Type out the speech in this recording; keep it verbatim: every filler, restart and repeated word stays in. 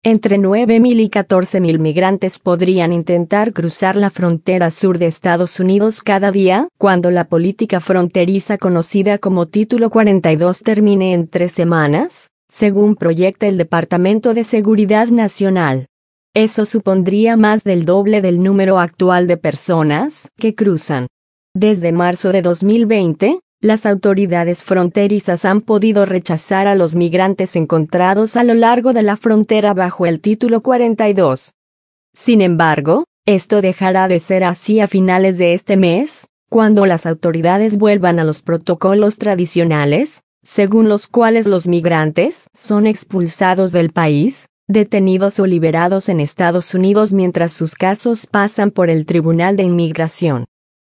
Entre nueve mil y catorce mil migrantes podrían intentar cruzar la frontera sur de Estados Unidos cada día, cuando la política fronteriza conocida como Título cuarenta y dos termine en tres semanas, según proyecta el Departamento de Seguridad Nacional. Eso supondría más del doble del número actual de personas que cruzan. Desde marzo de dos mil veinte, las autoridades fronterizas han podido rechazar a los migrantes encontrados a lo largo de la frontera bajo el Título cuarenta y dos. Sin embargo, esto dejará de ser así a finales de este mes, cuando las autoridades vuelvan a los protocolos tradicionales, según los cuales los migrantes son expulsados del país, detenidos o liberados en Estados Unidos mientras sus casos pasan por el Tribunal de Inmigración.